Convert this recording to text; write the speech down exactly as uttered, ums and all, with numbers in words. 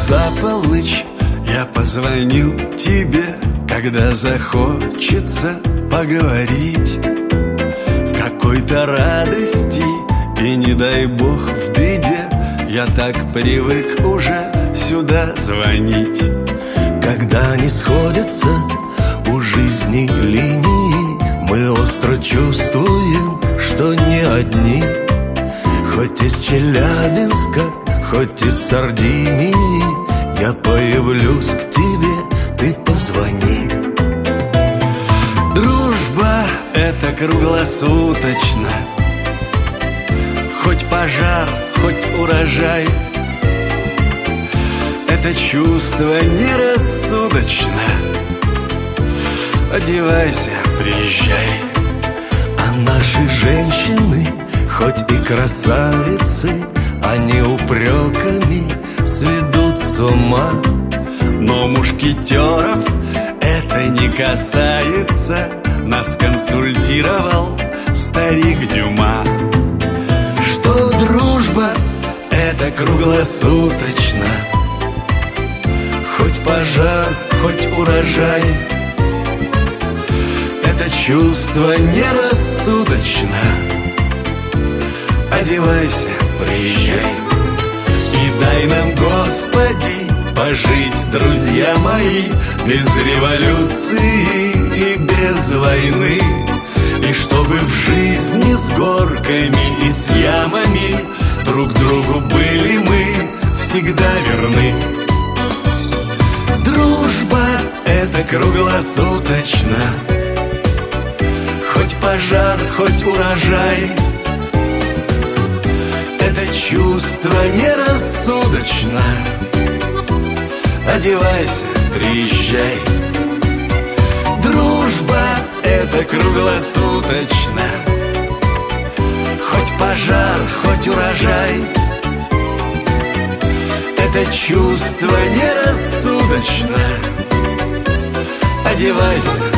за полночь я позвоню тебе, когда захочется поговорить в какой-то радости и, не дай бог, в беде. Я так привык уже сюда звонить. Когда не сходятся у жизни линии, мы остро чувствуем, что не одни. Хоть из Челябинска, хоть из Сардинии, я появлюсь к тебе, ты позвони. Дружба — это круглосуточно, хоть пожар, хоть урожай. Это чувство нерассудочно. Одевайся, приезжай. А наши женщины, хоть и красавицы, они упреками сведут с ума. Но мушкетеров это не касается. Нас консультировал старик Дюма, что дружба — это круглосуточно, хоть пожар, хоть урожай. Это чувство нерассудочно. Одевайся, приезжай. И дай нам, Господи, пожить, друзья мои, без революции и без войны. И чтобы в жизни с горками и с ямами друг другу были мы всегда верны. Дружба — это круглосуточно, хоть пожар, хоть урожай. Это чувство нерассудочно. Одевайся, приезжай. Дружба — это круглосуточно, хоть пожар, хоть урожай. Это чувство нерассудочно. Одевайся,